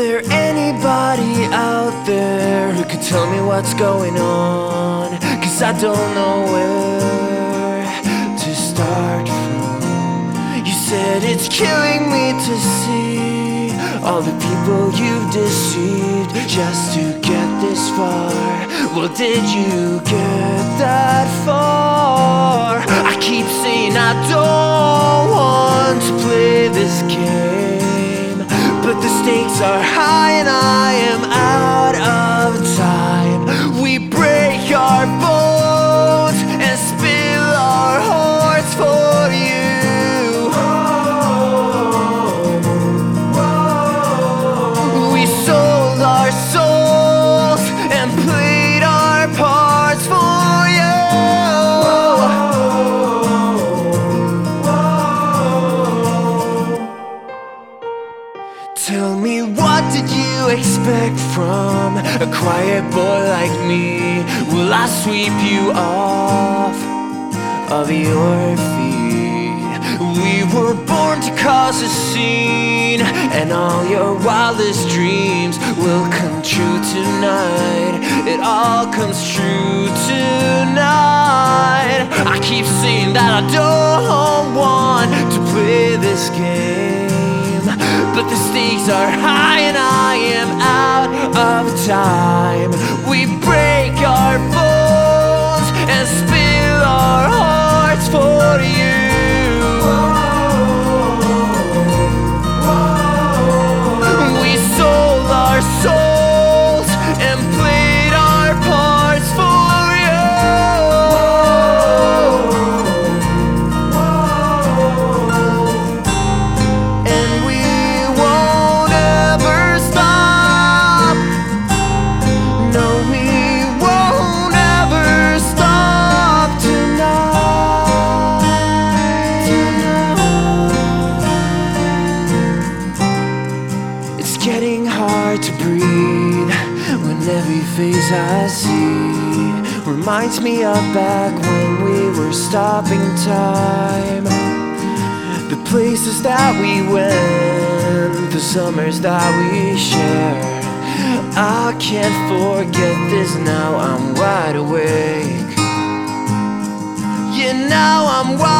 there anybody out there who could tell me what's going on? 'Cause I don't know where to start from. You said it's killing me to see all the people you've deceived just to get this far. Well, did you get that far? I keep saying I don't want to play this game, but the stakes are high and I am out of time. We break our bones and spill our hearts for you. We sold our souls and played our parts for you. Tell me, what did you expect from a quiet boy like me? Will I sweep you off of your feet? We were born to cause a scene, and all your wildest dreams will come true tonight. It all comes true tonight. I keep saying that I don't want to play this game, but the stakes are high and I am out of time. We break our bones and spill our hearts for you. We sold our souls and played our parts for you. And we won't ever stop. No, we won't ever stop tonight. It's getting hard to breathe when every face I see reminds me of back when we were stopping time. The places that we went, the summers that we shared. I can't forget this, now I'm wide awake. Yeah, now I'm wide